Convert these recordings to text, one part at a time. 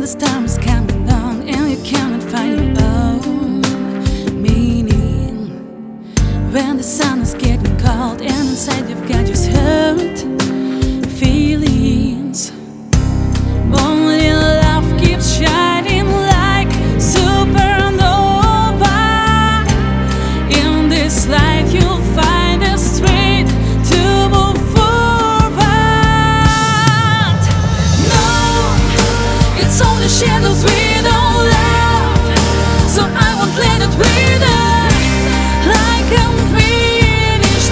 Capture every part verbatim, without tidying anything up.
storm is coming on and you cannot find your own meaning, when the sun is getting cold and inside you've got just hurt feelings, only love keeps shining like supernova. In this light you'll find a strength to move forward. No, it's only shadows we don't love, so I won't let it wither like unfinished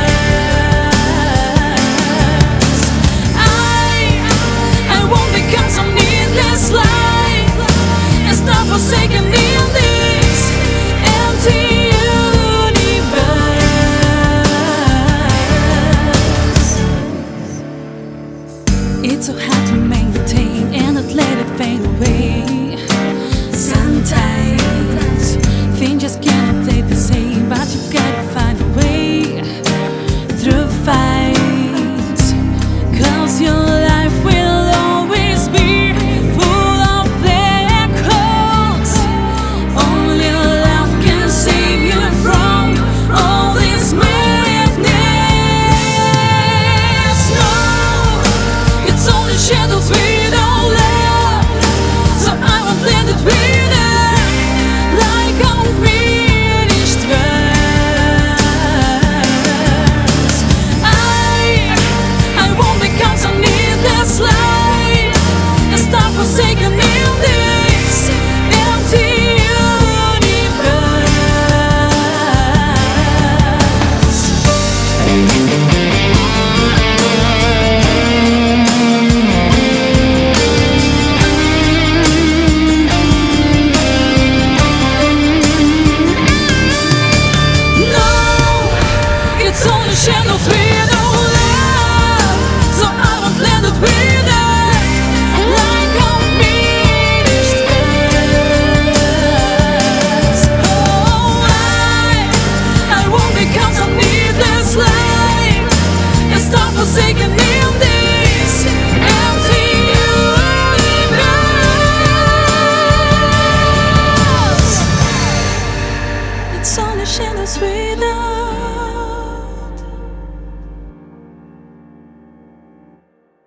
verse. I, I won't become some needless light and start forsaken in this empty universe. It's so hard to maintain and not let it fade away. Sometimes things just cannot stay the same, but you got